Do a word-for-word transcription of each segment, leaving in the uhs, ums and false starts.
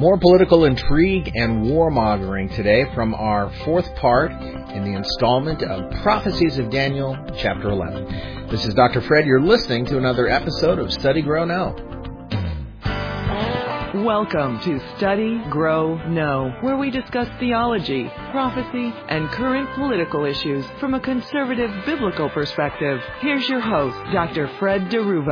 More political intrigue and warmongering today from our fourth part in the installment of Prophecies of Daniel, Chapter eleven. This is Doctor Fred. You're listening to another episode of Study, Grow, Know. Welcome to Study, Grow, Know, where we discuss theology, prophecy, and current political issues from a conservative biblical perspective. Here's your host, Doctor Fred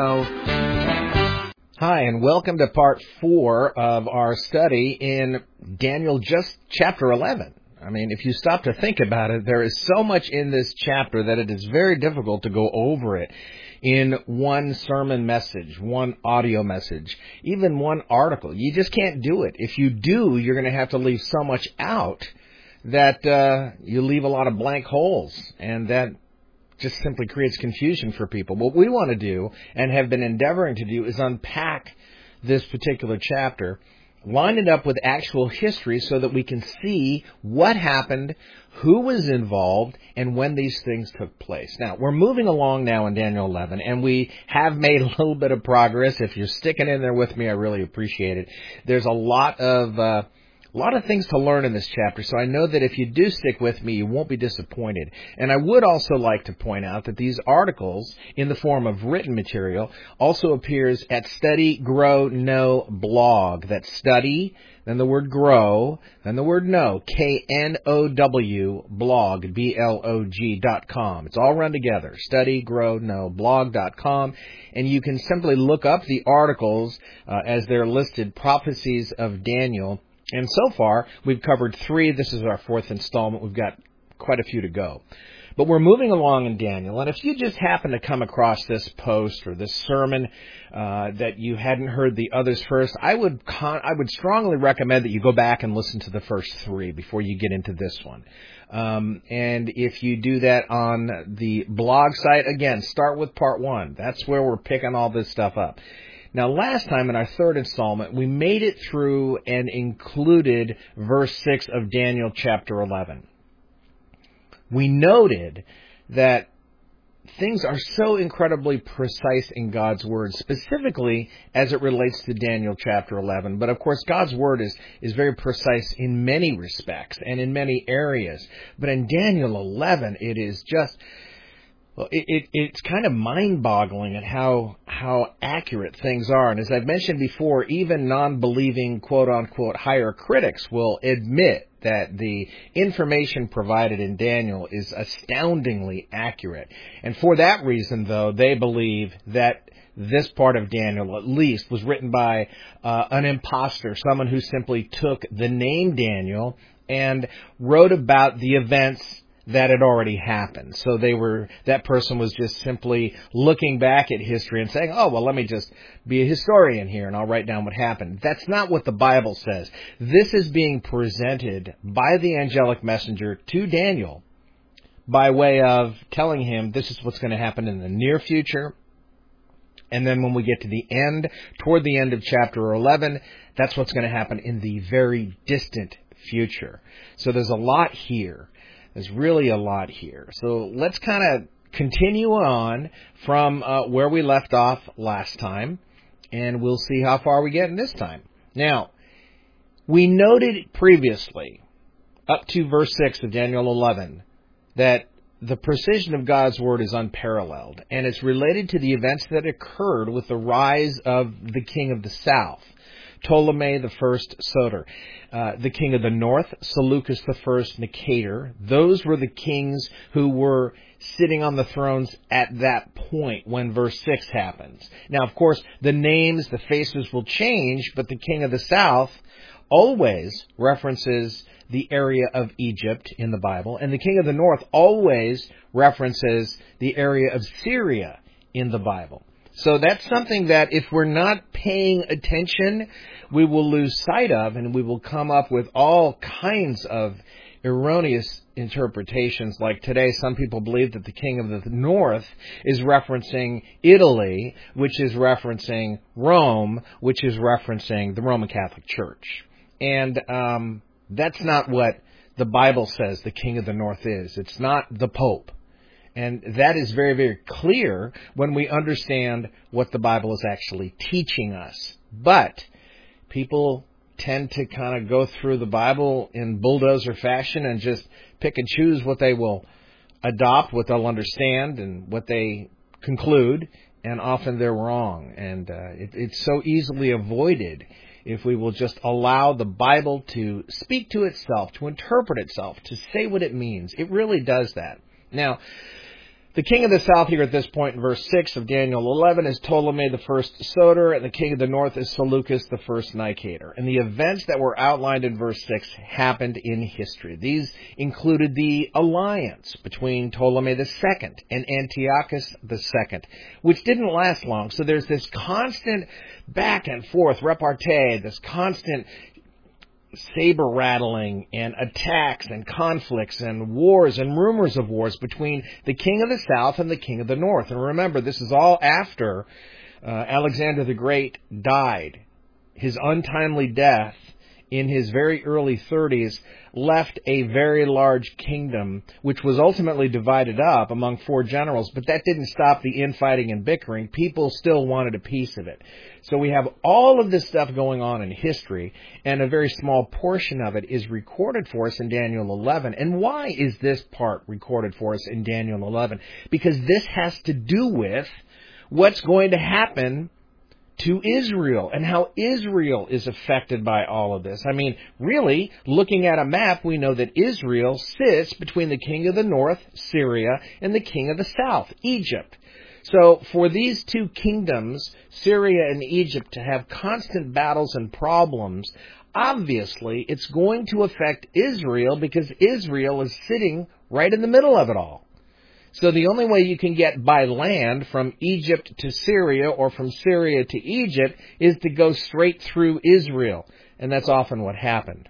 DeRuvo. Hi, and welcome to part four of our study in Daniel, just chapter eleven. I mean, if you stop to think about it, there is so much in this chapter that it is very difficult to go over it in one sermon message, one audio message, even one article. You just can't do it. If you do, you're going to have to leave so much out that uh, you leave a lot of blank holes, and that just simply creates confusion for people. What we want to do, and have been endeavoring to do, is unpack this particular chapter, line it up with actual history so that we can see what happened, who was involved, and when these things took place. Now, we're moving along now in Daniel eleven, and we have made a little bit of progress. If you're sticking in there with me, I really appreciate it. There's a lot of uh, A lot of things to learn in this chapter, so I know that if you do stick with me, you won't be disappointed. And I would also like to point out that these articles, in the form of written material, also appears at Study, Grow, Know blog. That's study, then the word grow, then the word know, K N O W, blog, B L O G dot com. It's all run together, study, grow, know, blog dot com. And you can simply look up the articles uh, as they're listed, Prophecies of Daniel. And so far, we've covered three. This is our fourth installment. We've got quite a few to go. But we're moving along in Daniel. And if you just happen to come across this post or this sermon uh, that you hadn't heard the others first, I would con- I would strongly recommend that you go back and listen to the first three before you get into this one. Um, and if you do that on the blog site, again, start with part one. That's where we're picking all this stuff up. Now, last time in our third installment, we made it through and included verse six of Daniel chapter eleven. We noted that things are so incredibly precise in God's Word, specifically as it relates to Daniel chapter eleven. But, of course, God's Word is, is very precise in many respects and in many areas. But in Daniel eleven, it is just... Well, it, it, it's kind of mind-boggling at how how accurate things are. And as I've mentioned before, even non-believing, quote-unquote, higher critics will admit that the information provided in Daniel is astoundingly accurate. And for that reason, though, they believe that this part of Daniel, at least, was written by uh, an imposter, someone who simply took the name Daniel and wrote about the events that had already happened. So they were, that person was just simply looking back at history and saying, oh, well, let me just be a historian here and I'll write down what happened. That's not what the Bible says. This is being presented by the angelic messenger to Daniel by way of telling him this is what's going to happen in the near future. And then when we get to the end, toward the end of chapter eleven, that's what's going to happen in the very distant future. So there's a lot here. There's really a lot here. So let's kind of continue on from uh, where we left off last time, and we'll see how far we get in this time. Now, we noted previously, up to verse six of Daniel eleven, that the precision of God's Word is unparalleled, and it's related to the events that occurred with the rise of the king of the south, Ptolemy the first Soter. Uh, the king of the north, Seleucus the first Nicator. Those were the kings who were sitting on the thrones at that point when verse six happens. Now, of course, the names, the faces will change, but the king of the south always references the area of Egypt in the Bible, and the king of the north always references the area of Syria in the Bible. So that's something that if we're not paying attention, we will lose sight of, and we will come up with all kinds of erroneous interpretations. Like today, some people believe that the king of the north is referencing Italy, which is referencing Rome, which is referencing the Roman Catholic Church. And um, that's not what the Bible says the king of the north is. It's not the Pope. And that is very, very clear when we understand what the Bible is actually teaching us. But people tend to kind of go through the Bible in bulldozer fashion and just pick and choose what they will adopt, what they'll understand, and what they conclude, and often they're wrong. And uh, it, it's so easily avoided if we will just allow the Bible to speak to itself, to interpret itself, to say what it means. It really does that. Now, the king of the south here at this point in verse six of Daniel eleven is Ptolemy the first Soter, and the king of the north is Seleucus the first Nicator. And the events that were outlined in verse six happened in history. These included the alliance between Ptolemy the second and Antiochus the second, which didn't last long. So there's this constant back and forth repartee, this constant saber rattling and attacks and conflicts and wars and rumors of wars between the king of the south and the king of the north. And remember, this is all after uh, Alexander the Great died. His untimely death in his very early thirties left a very large kingdom, which was ultimately divided up among four generals, but that didn't stop the infighting and bickering. People still wanted a piece of it. So we have all of this stuff going on in history, and a very small portion of it is recorded for us in Daniel eleven. And why is this part recorded for us in Daniel eleven? Because this has to do with what's going to happen to Israel and how Israel is affected by all of this. I mean, really, looking at a map, we know that Israel sits between the king of the north, Syria, and the king of the south, Egypt. So for these two kingdoms, Syria and Egypt, to have constant battles and problems, obviously it's going to affect Israel because Israel is sitting right in the middle of it all. So the only way you can get by land from Egypt to Syria or from Syria to Egypt is to go straight through Israel. And that's often what happened.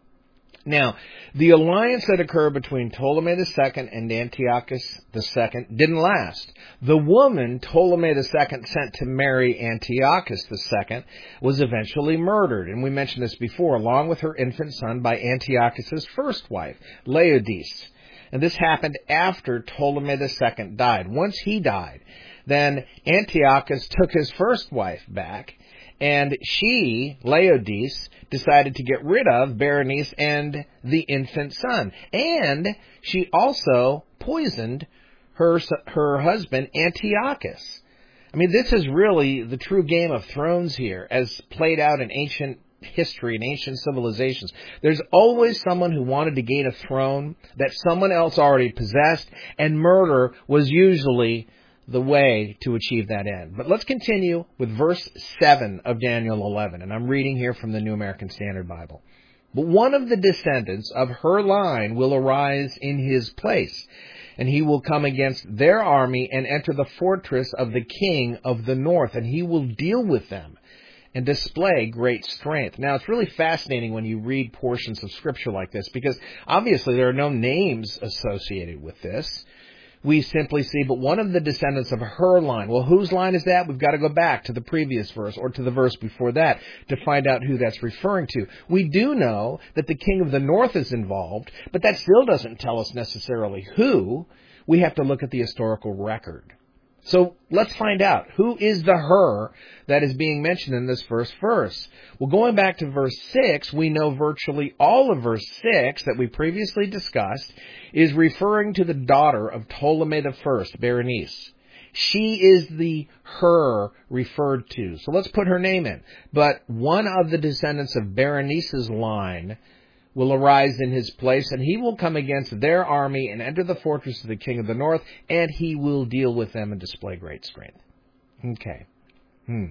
Now, the alliance that occurred between Ptolemy the second and Antiochus the second didn't last. The woman Ptolemy the second sent to marry Antiochus the second was eventually murdered. And we mentioned this before, along with her infant son by Antiochus's first wife, Laodice. And this happened after Ptolemy the second died. Once he died, then Antiochus took his first wife back, and she, Laodice, decided to get rid of Berenice and the infant son. And she also poisoned her, her husband, Antiochus. I mean, this is really the true Game of Thrones here, as played out in ancient history and ancient civilizations. There's always someone who wanted to gain a throne that someone else already possessed, and murder was usually the way to achieve that end. But let's continue with verse seven of Daniel eleven, and I'm reading here from the New American Standard Bible. But one of the descendants of her line will arise in his place, and he will come against their army and enter the fortress of the king of the north, and he will deal with them and display great strength. Now, it's really fascinating when you read portions of Scripture like this, because obviously there are no names associated with this. We simply see, but one of the descendants of her line. Well, whose line is that? We've got to go back to the previous verse or to the verse before that to find out who that's referring to. We do know that the king of the north is involved, but that still doesn't tell us necessarily who. We have to look at the historical record. So let's find out, who is the her that is being mentioned in this first verse? Well, going back to verse six, we know virtually all of verse six that we previously discussed is referring to the daughter of Ptolemy the first, Berenice. She is the her referred to. So let's put her name in. But one of the descendants of Berenice's line will arise in his place, and he will come against their army and enter the fortress of the king of the north, and he will deal with them and display great strength. Okay. Hmm.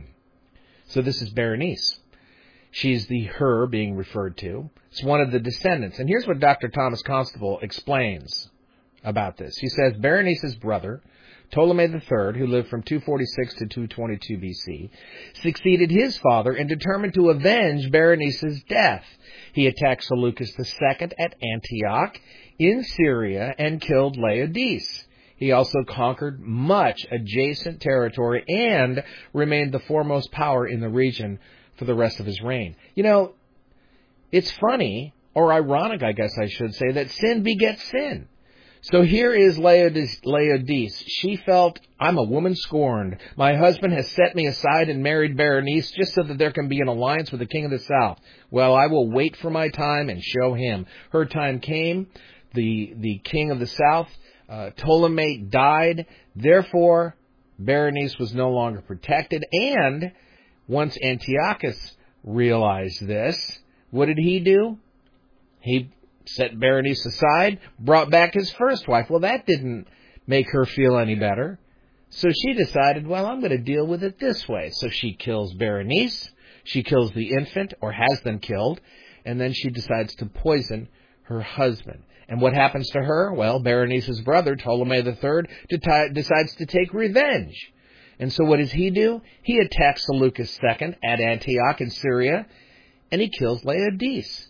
So this is Berenice. She's the her being referred to. It's one of the descendants. And here's what Doctor Thomas Constable explains about this. He says, Berenice's brother, Ptolemy the third, who lived from two forty-six to two twenty-two B C, succeeded his father and determined to avenge Berenice's death. He attacked Seleucus the second at Antioch in Syria and killed Laodice. He also conquered much adjacent territory and remained the foremost power in the region for the rest of his reign. You know, it's funny, or ironic, I guess I should say, that sin begets sin. So here is Laodice. Laodice. She felt, I'm a woman scorned. My husband has set me aside and married Berenice just so that there can be an alliance with the king of the south. Well, I will wait for my time and show him. Her time came. The, the king of the south, uh, Ptolemy, died. Therefore, Berenice was no longer protected. And once Antiochus realized this, what did he do? He set Berenice aside, brought back his first wife. Well, that didn't make her feel any better. So she decided, well, I'm going to deal with it this way. So she kills Berenice, she kills the infant, or has them killed, and then she decides to poison her husband. And what happens to her? Well, Berenice's brother, Ptolemy the Third, decides to take revenge. And so what does he do? He attacks Seleucus the Second at Antioch in Syria, and he kills Laodice.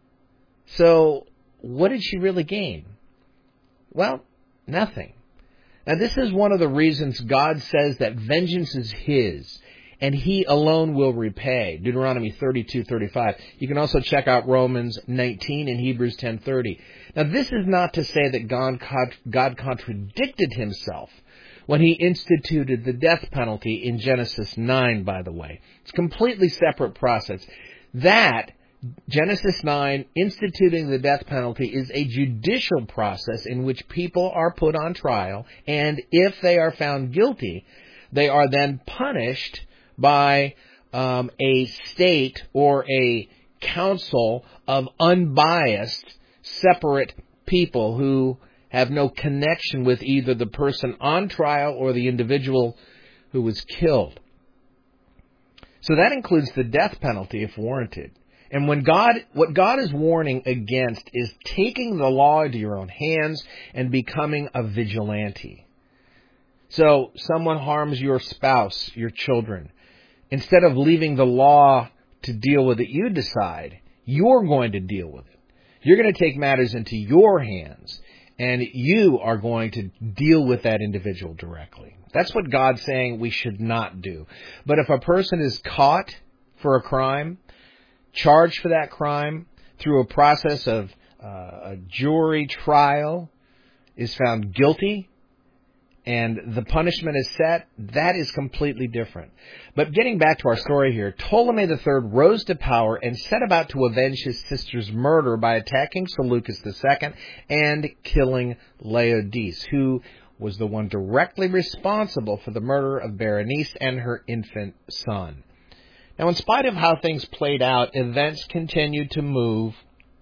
So, what did she really gain? Well, nothing. Now, this is one of the reasons God says that vengeance is His, and He alone will repay. Deuteronomy thirty-two thirty-five. You can also check out Romans nineteen and Hebrews ten thirty. Now, this is not to say that God, God contradicted Himself when He instituted the death penalty in Genesis nine, by the way. It's a completely separate process. That Genesis nine, instituting the death penalty, is a judicial process in which people are put on trial, and if they are found guilty, they are then punished by um, a state or a council of unbiased, separate people who have no connection with either the person on trial or the individual who was killed. So that includes the death penalty if warranted. And when God, what God is warning against is taking the law into your own hands and becoming a vigilante. So someone harms your spouse, your children. Instead of leaving the law to deal with it, you decide you're going to deal with it. You're going to take matters into your hands, and you are going to deal with that individual directly. That's what God's saying we should not do. But if a person is caught for a crime, charged for that crime through a process of uh, a jury trial, is found guilty, and the punishment is set, that is completely different. But getting back to our story here, Ptolemy the Third rose to power and set about to avenge his sister's murder by attacking Seleucus the Second and killing Laodice, who was the one directly responsible for the murder of Berenice and her infant son. Now, in spite of how things played out, events continued to move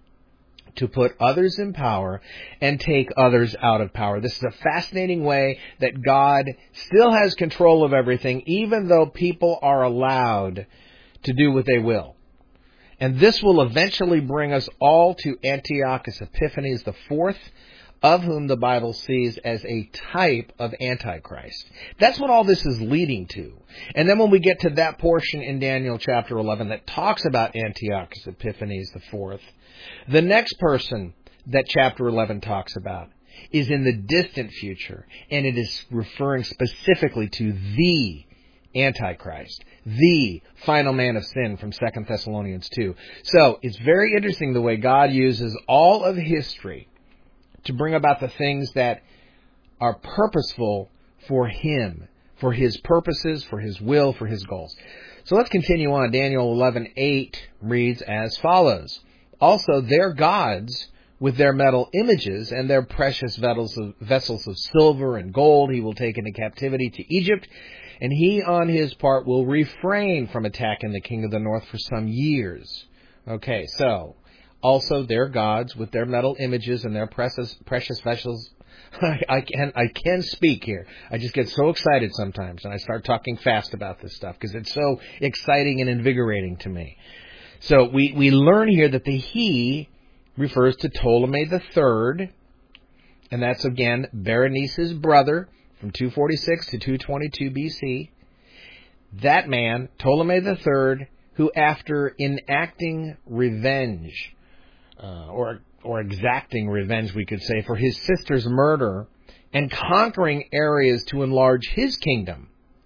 to put others in power and take others out of power. This is a fascinating way that God still has control of everything, even though people are allowed to do what they will. And this will eventually bring us all to Antiochus Epiphanes the Fourth, of whom the Bible sees as a type of Antichrist. That's what all this is leading to. And then when we get to that portion in Daniel chapter eleven that talks about Antiochus Epiphanes the Fourth, the next person that chapter eleven talks about is in the distant future, and it is referring specifically to the Antichrist, the final man of sin from Second Thessalonians two. So it's very interesting the way God uses all of history to bring about the things that are purposeful for Him, for His purposes, for His will, for His goals. So let's continue on. Daniel eleven eight reads as follows. Also, their gods, with their metal images and their precious vessels of, vessels of silver and gold, He will take into captivity to Egypt, and He, on His part, will refrain from attacking the king of the north for some years. Okay, so also their gods with their metal images and their precious precious vessels. I, I can I can speak here. I just get so excited sometimes, and I start talking fast about this stuff because it's so exciting and invigorating to me. So we, we learn here that the he refers to Ptolemy the Third, and that's again Berenice's brother from two forty-six to two twenty-two B C. That man, Ptolemy the Third, who after enacting revenge, Uh, or or exacting revenge, we could say, for his sister's murder and conquering areas to enlarge his kingdom,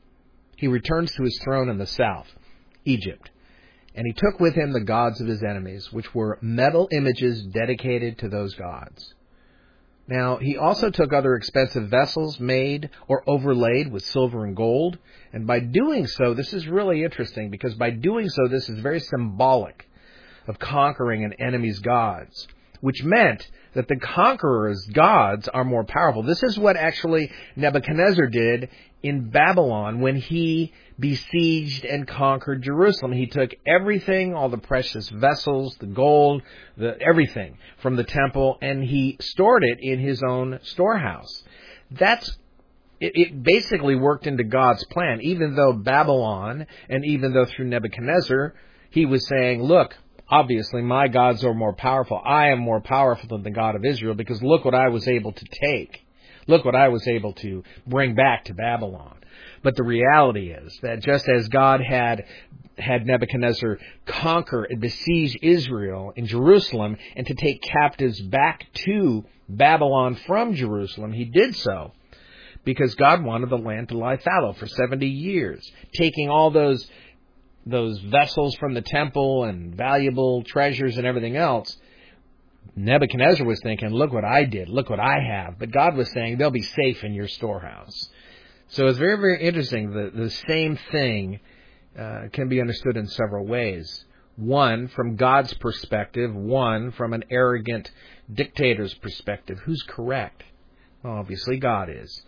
he returns to his throne in the south, Egypt. And he took with him the gods of his enemies, which were metal images dedicated to those gods. Now, he also took other expensive vessels made or overlaid with silver and gold. And by doing so, this is really interesting, because by doing so, this is very symbolic of conquering an enemy's gods, which meant that the conqueror's gods are more powerful. This is what actually Nebuchadnezzar did in Babylon when he besieged and conquered Jerusalem. He took everything, all the precious vessels, the gold, the everything from the temple, and he stored it in his own storehouse. That's it, it basically worked into God's plan, even though Babylon, and even though through Nebuchadnezzar, he was saying, look, obviously my gods are more powerful. I am more powerful than the God of Israel, because look what I was able to take. Look what I was able to bring back to Babylon. But the reality is that just as God had had Nebuchadnezzar conquer and besiege Israel in Jerusalem and to take captives back to Babylon from Jerusalem, he did so because God wanted the land to lie fallow for seventy years, taking all those those vessels from the temple and valuable treasures and everything else. Nebuchadnezzar was thinking, look what I did, look what I have. But God was saying, they'll be safe in your storehouse. So it's very, very interesting. The, the same thing uh, can be understood in several ways. One, from God's perspective. One, from an arrogant dictator's perspective. Who's correct? Well, obviously, God is.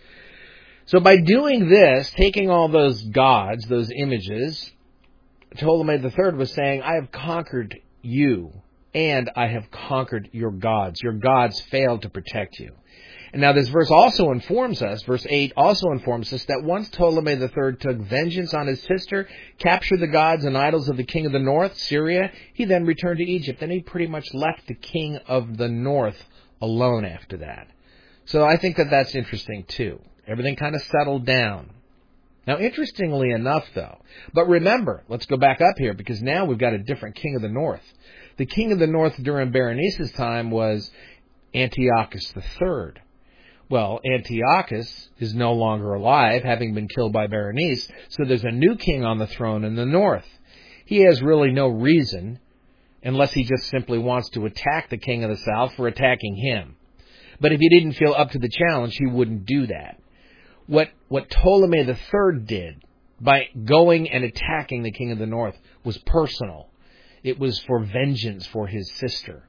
So by doing this, taking all those gods, those images, Ptolemy the Third was saying, I have conquered you, and I have conquered your gods. Your gods failed to protect you. And now this verse also informs us, verse eight also informs us, that once Ptolemy the Third took vengeance on his sister, captured the gods and idols of the king of the north, Syria, he then returned to Egypt. And he pretty much left the king of the north alone after that. So I think that that's interesting too. Everything kind of settled down. Now, interestingly enough, though, but remember, let's go back up here, because now we've got a different king of the north. The king of the north during Berenice's time was Antiochus the Third. Well, Antiochus is no longer alive, having been killed by Berenice, so there's a new king on the throne in the north. He has really no reason, unless he just simply wants to attack the king of the south for attacking him. But if he didn't feel up to the challenge, he wouldn't do that. What what Ptolemy the Third did by going and attacking the king of the north was personal. It was for vengeance for his sister.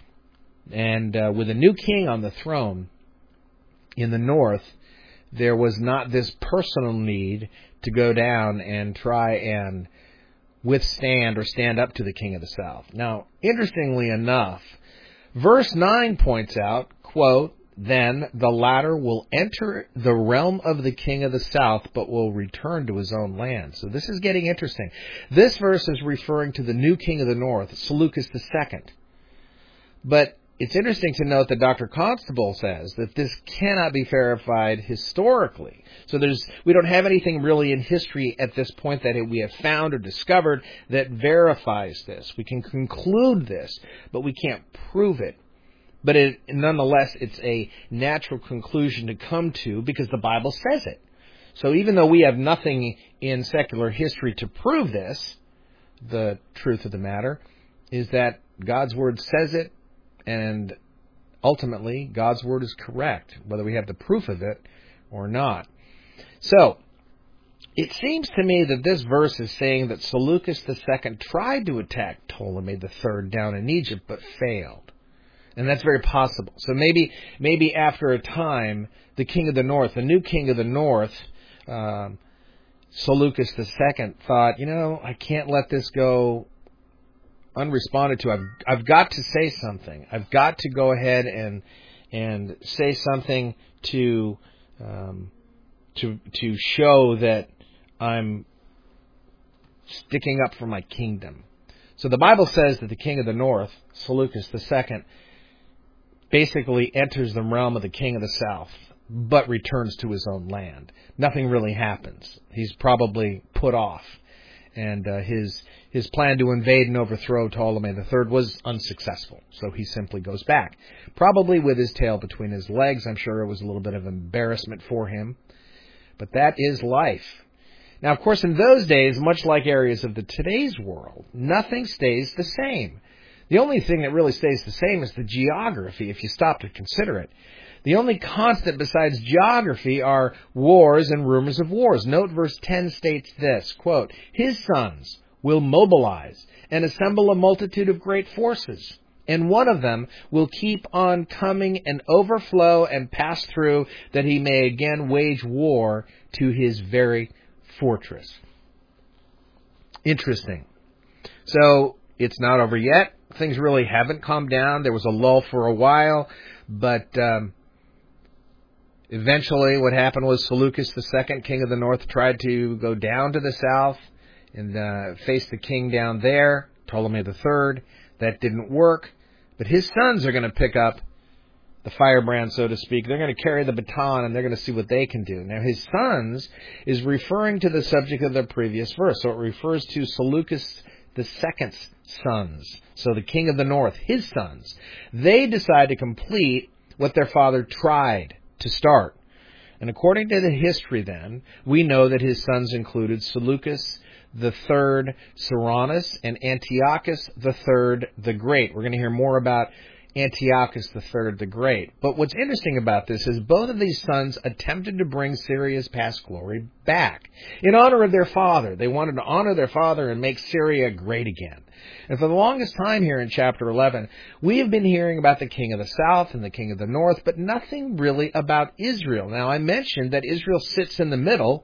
And uh, with a new king on the throne in the north, there was not this personal need to go down and try and withstand or stand up to the king of the south. Now, interestingly enough, verse nine points out, quote, then the latter will enter the realm of the king of the south, but will return to his own land. So this is getting interesting. This verse is referring to the new king of the north, Seleucus the Second. But it's interesting to note that Doctor Constable says that this cannot be verified historically. So there's we don't have anything really in history at this point that we have found or discovered that verifies this. We can conclude this, but we can't prove it. But it, nonetheless, it's a natural conclusion to come to because the Bible says it. So even though we have nothing in secular history to prove this, the truth of the matter is that God's Word says it, and ultimately God's Word is correct, whether we have the proof of it or not. So, it seems to me that this verse is saying that Seleucus the Second tried to attack Ptolemy the Third down in Egypt, but failed. And that's very possible. So maybe maybe after a time, the king of the north, the new king of the north, um, Seleucus the Second, thought, you know, I can't let this go unresponded to. I've I've got to say something. I've got to go ahead and and say something to um, to to show that I'm sticking up for my kingdom. So the Bible says that the king of the north, Seleucus the Second, basically enters the realm of the king of the south, but returns to his own land. Nothing really happens. He's probably put off. And uh, his his plan to invade and overthrow Ptolemy the Third was unsuccessful. So he simply goes back, probably with his tail between his legs. I'm sure it was a little bit of embarrassment for him. But that is life. Now, of course, in those days, much like areas of the today's world, nothing stays the same. The only thing that really stays the same is the geography, if you stop to consider it. The only constant besides geography are wars and rumors of wars. Note verse ten states this, quote, "His sons will mobilize and assemble a multitude of great forces, and one of them will keep on coming and overflow and pass through, that he may again wage war to his very fortress." Interesting. So, it's not over yet. Things really haven't calmed down. There was a lull for a while, but um, eventually what happened was Seleucus the Second, king of the north, tried to go down to the south and uh, face the king down there, Ptolemy the Third. That didn't work, but his sons are going to pick up the firebrand, so to speak. They're going to carry the baton, and they're going to see what they can do. Now, his sons is referring to the subject of the previous verse, so it refers to Seleucus the Second's sons. So the king of the north, his sons, they decide to complete what their father tried to start. And according to the history then, we know that his sons included Seleucus the Third, Cyrannus, and Antiochus the Third the Great. We're going to hear more about Antiochus the Third the Great. But what's interesting about this is both of these sons attempted to bring Syria's past glory back. In honor of their father. They wanted to honor their father and make Syria great again. And for the longest time here in chapter eleven, we have been hearing about the king of the south and the king of the north, but nothing really about Israel. Now, I mentioned that Israel sits in the middle,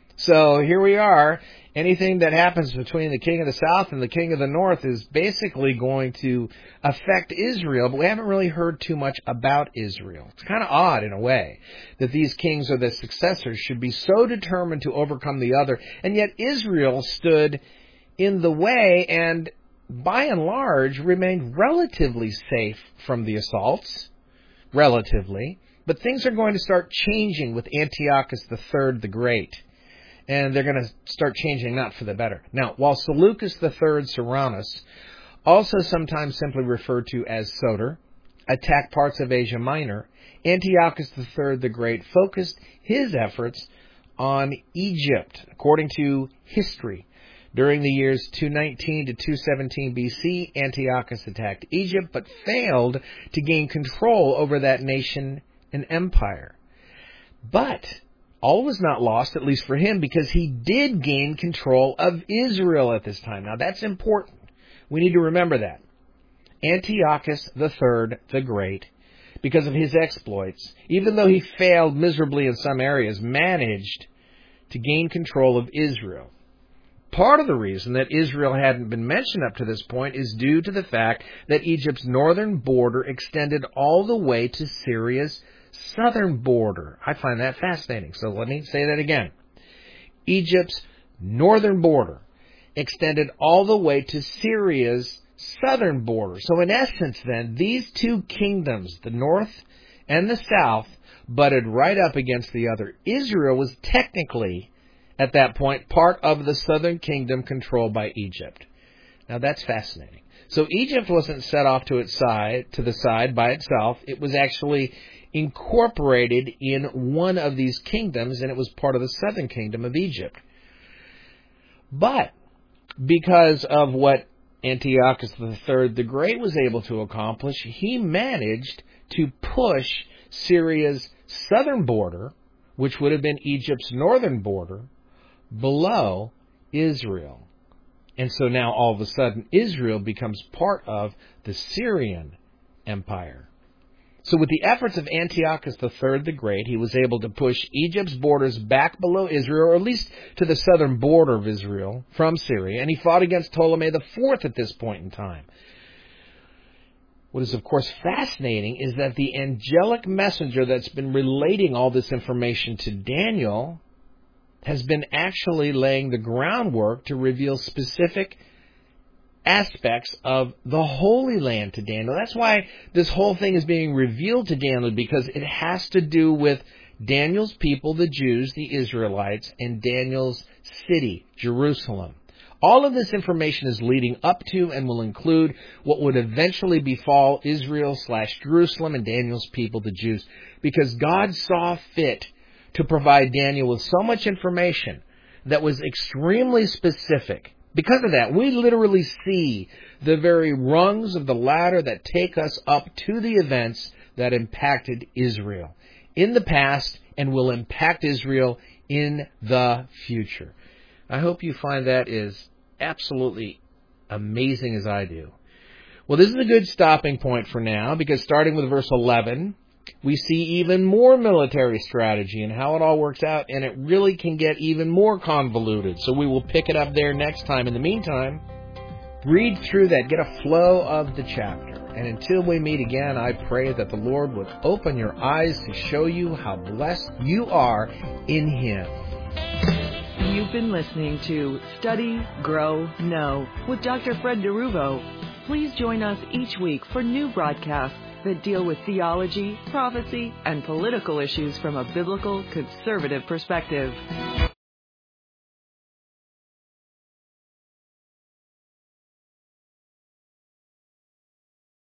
so here we are. Anything that happens between the king of the south and the king of the north is basically going to affect Israel, but we haven't really heard too much about Israel. It's kind of odd in a way that these kings or the successors should be so determined to overcome the other, and yet Israel stood in the way and by and large remained relatively safe from the assaults, relatively, but things are going to start changing with Antiochus the Third the Great. And they're going to start changing, not for the better. Now, while Seleucus the Third, Cyrannus, also sometimes simply referred to as Soter, attacked parts of Asia Minor, Antiochus the Third the Great focused his efforts on Egypt. According to history, during the years two nineteen to two seventeen B C, Antiochus attacked Egypt, but failed to gain control over that nation and empire. But all was not lost, at least for him, because he did gain control of Israel at this time. Now, that's important. We need to remember that. Antiochus the Third the Great, because of his exploits, even though he failed miserably in some areas, managed to gain control of Israel. Part of the reason that Israel hadn't been mentioned up to this point is due to the fact that Egypt's northern border extended all the way to Syria's southern border. I find that fascinating. So let me say that again. Egypt's northern border extended all the way to Syria's southern border. So in essence then, these two kingdoms, the north and the south, butted right up against the other. Israel was technically, at that point, part of the southern kingdom controlled by Egypt. Now that's fascinating. So Egypt wasn't set off to its side, to the side by itself. It was actually incorporated in one of these kingdoms, and it was part of the southern kingdom of Egypt. But because of what Antiochus the Third the Great was able to accomplish, he managed to push Syria's southern border, which would have been Egypt's northern border, below Israel. And so now all of a sudden Israel becomes part of the Syrian Empire. So with the efforts of Antiochus the Third the Great, he was able to push Egypt's borders back below Israel, or at least to the southern border of Israel from Syria, and he fought against Ptolemy the Fourth at this point in time. What is, of course, fascinating is that the angelic messenger that's been relating all this information to Daniel has been actually laying the groundwork to reveal specific aspects of the Holy Land to Daniel. That's why this whole thing is being revealed to Daniel, because it has to do with Daniel's people, the Jews, the Israelites, and Daniel's city, Jerusalem. All of this information is leading up to and will include what would eventually befall Israel slash Jerusalem and Daniel's people, the Jews, because God saw fit to provide Daniel with so much information that was extremely specific. Because of that, we literally see the very rungs of the ladder that take us up to the events that impacted Israel in the past and will impact Israel in the future. I hope you find that is absolutely amazing as I do. Well, this is a good stopping point for now, because starting with verse eleven, we see even more military strategy and how it all works out, and it really can get even more convoluted. So we will pick it up there next time. In the meantime, read through that, get a flow of the chapter. And until we meet again, I pray that the Lord would open your eyes to show you how blessed you are in Him. You've been listening to Study, Grow, Know with Doctor Fred DeRuvo. Please join us each week for new broadcasts that deal with theology, prophecy, and political issues from a biblical, conservative perspective.